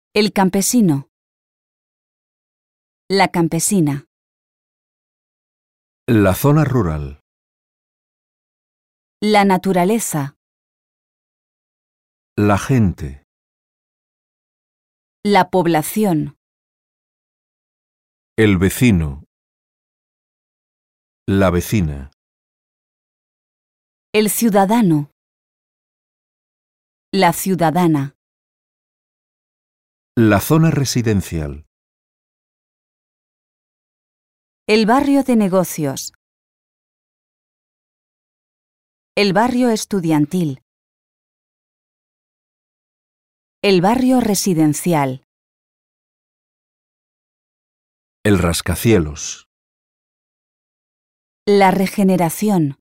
El campesino. La campesina. La zona rural. La naturaleza. La gente. La población. El vecino. La vecina. El ciudadano. La ciudadana. La zona residencial. El barrio de negocios. El barrio estudiantil. El barrio residencial. El rascacielos. La regeneración.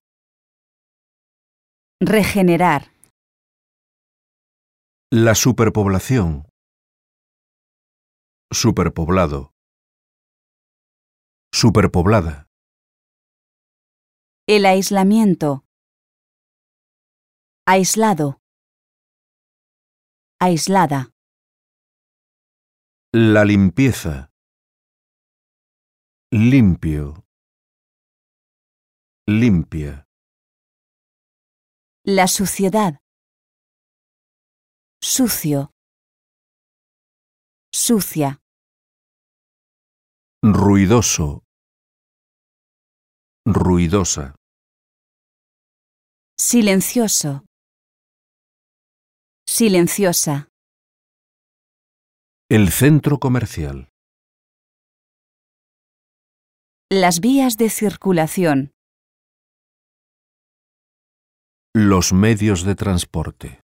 Regenerar. La superpoblación. Superpoblado. Superpoblada. El aislamiento. Aislado. Aislada. La limpieza. Limpio. Limpia. La suciedad. Sucio. Sucia. Ruidoso. Ruidosa. Silencioso. Silenciosa. El centro comercial. Las vías de circulación. Los medios de transporte.